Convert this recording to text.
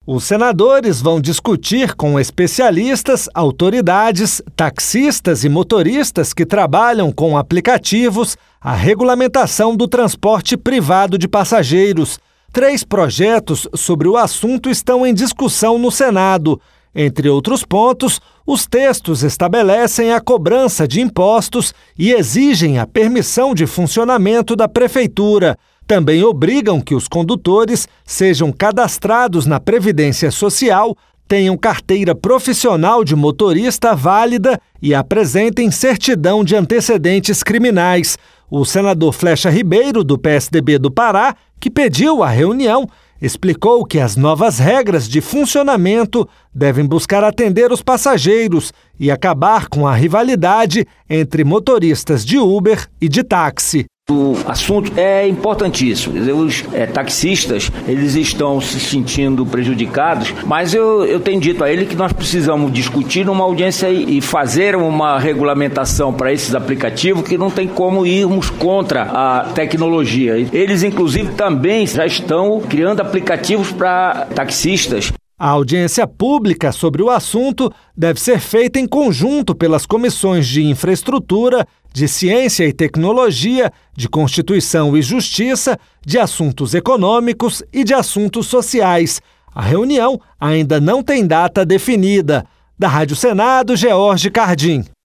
Os senadores vão discutir com especialistas, autoridades, taxistas e motoristas que trabalham com aplicativos a regulamentação do transporte privado de passageiros. 3 projetos sobre o assunto estão em discussão no Senado. Entre outros pontos, os textos estabelecem a cobrança de impostos e exigem a permissão de funcionamento da Prefeitura. Também obrigam que os condutores sejam cadastrados na Previdência Social, tenham carteira profissional de motorista válida e apresentem certidão de antecedentes criminais. O senador Flecha Ribeiro, do PSDB do Pará, que pediu a reunião, explicou que as novas regras de funcionamento devem buscar atender os passageiros e acabar com a rivalidade entre motoristas de Uber e de táxi. O assunto é importantíssimo. Os taxistas, eles estão se sentindo prejudicados, mas eu tenho dito a ele que nós precisamos discutir numa audiência e fazer uma regulamentação para esses aplicativos, que não tem como irmos contra a tecnologia. Eles, inclusive, também já estão criando aplicativos para taxistas. A audiência pública sobre o assunto deve ser feita em conjunto pelas comissões de Infraestrutura, de Ciência e Tecnologia, de Constituição e Justiça, de Assuntos Econômicos e de Assuntos Sociais. A reunião ainda não tem data definida. Da Rádio Senado, George Cardim.